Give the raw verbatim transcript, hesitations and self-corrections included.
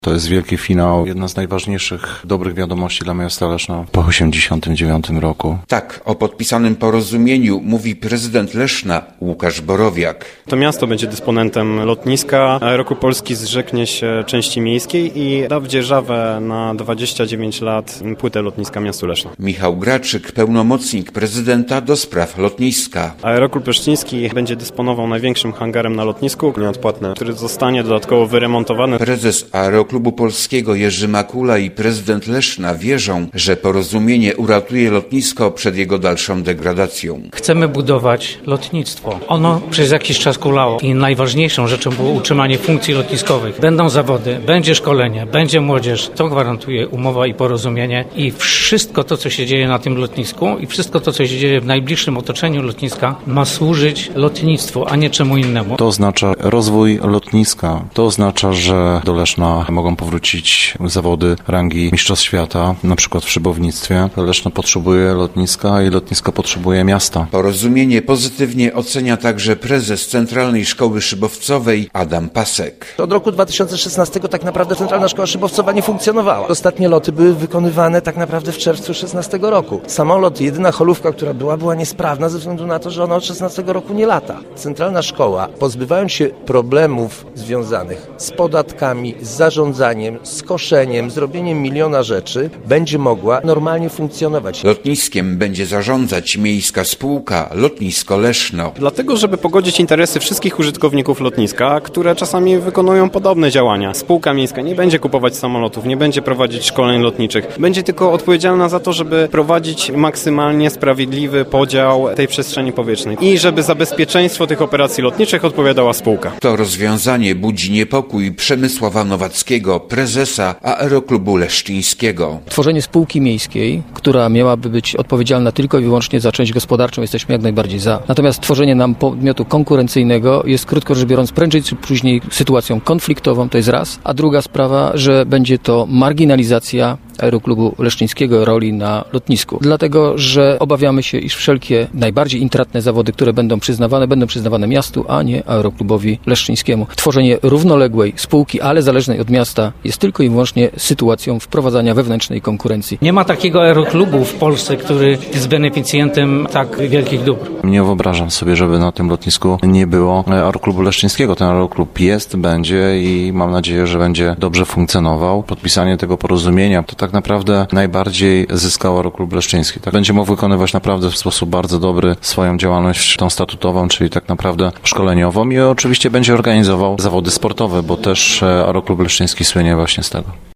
To jest wielki finał, jedna z najważniejszych dobrych wiadomości dla miasta Leszna po osiemdziesiątym dziewiątym roku. Tak, o podpisanym porozumieniu mówi prezydent Leszna Łukasz Borowiak. To miasto będzie dysponentem lotniska, Aeroklub Polski zrzeknie się części miejskiej i da w dzierżawę na dwadzieścia dziewięć lat płytę lotniska miastu Leszna. Michał Graczyk, pełnomocnik prezydenta do spraw lotniska. Aeroklub Leszczyński będzie dysponował największym hangarem na lotnisku, nieodpłatny, który zostanie dodatkowo wyremontowany. Prezes Aeroklubu Polskiego Jerzy Makula i prezydent Leszna wierzą, że porozumienie uratuje lotnisko przed jego dalszą degradacją. Chcemy budować lotnictwo. Ono przez jakiś czas kulało i najważniejszą rzeczą było utrzymanie funkcji lotniskowych. Będą zawody, będzie szkolenie, będzie młodzież. To gwarantuje umowa i porozumienie i wszystko to, co się dzieje na tym lotnisku i wszystko to, co się dzieje w najbliższym otoczeniu lotniska ma służyć lotnictwu, a nie czemu innemu. To oznacza rozwój lotniska. To oznacza, że do Leszna mogą powrócić zawody rangi mistrzostw świata, na przykład w szybownictwie. Leszno potrzebuje lotniska i lotnisko potrzebuje miasta. Porozumienie pozytywnie ocenia także prezes Centralnej Szkoły Szybowcowej Adam Pasek. Od roku dwa tysiące szesnastego tak naprawdę Centralna Szkoła Szybowcowa nie funkcjonowała. Ostatnie loty były wykonywane tak naprawdę w czerwcu szesnastego roku. Samolot, jedyna holówka, która była, była niesprawna ze względu na to, że ona od szesnastego roku nie lata. Centralna Szkoła, pozbywając się problemów związanych z podatkami, z zarządzaniem, z koszeniem, zrobieniem miliona rzeczy, będzie mogła normalnie funkcjonować. Lotniskiem będzie zarządzać miejska spółka Lotnisko Leszno. Dlatego, żeby pogodzić interesy wszystkich użytkowników lotniska, które czasami wykonują podobne działania. Spółka miejska nie będzie kupować samolotów, nie będzie prowadzić szkoleń lotniczych. Będzie tylko odpowiedzialna za to, żeby prowadzić maksymalnie sprawiedliwy podział tej przestrzeni powietrznej i żeby za bezpieczeństwo tych operacji lotniczych odpowiadała spółka. To rozwiązanie budzi niepokój Przemysława Nowackiego, prezesa Aeroklubu Leszczyńskiego. Tworzenie spółki miejskiej, która miałaby być odpowiedzialna tylko i wyłącznie za część gospodarczą, jesteśmy jak najbardziej za. Natomiast tworzenie nam podmiotu konkurencyjnego jest, krótko rzecz biorąc, prędzej czy później sytuacją konfliktową, to jest raz. A druga sprawa, że będzie to marginalizacja Aeroklubu Leszczyńskiego roli na lotnisku. Dlatego, że obawiamy się, iż wszelkie najbardziej intratne zawody, które będą przyznawane, będą przyznawane miastu, a nie Aeroklubowi Leszczyńskiemu. Tworzenie równoległej spółki, ale zależnej od miasta, jest tylko i wyłącznie sytuacją wprowadzania wewnętrznej konkurencji. Nie ma takiego aeroklubu w Polsce, który jest beneficjentem tak wielkich dóbr. Nie wyobrażam sobie, żeby na tym lotnisku nie było Aeroklubu Leszczyńskiego. Ten aeroklub jest, będzie i mam nadzieję, że będzie dobrze funkcjonował. Podpisanie tego porozumienia to tak naprawdę najbardziej zyskał Aeroklub Leszczyński. Tak? Będzie mógł wykonywać naprawdę w sposób bardzo dobry swoją działalność tą statutową, czyli tak naprawdę szkoleniową i oczywiście będzie organizował zawody sportowe, bo też Aeroklub Leszczyński słynie właśnie z tego.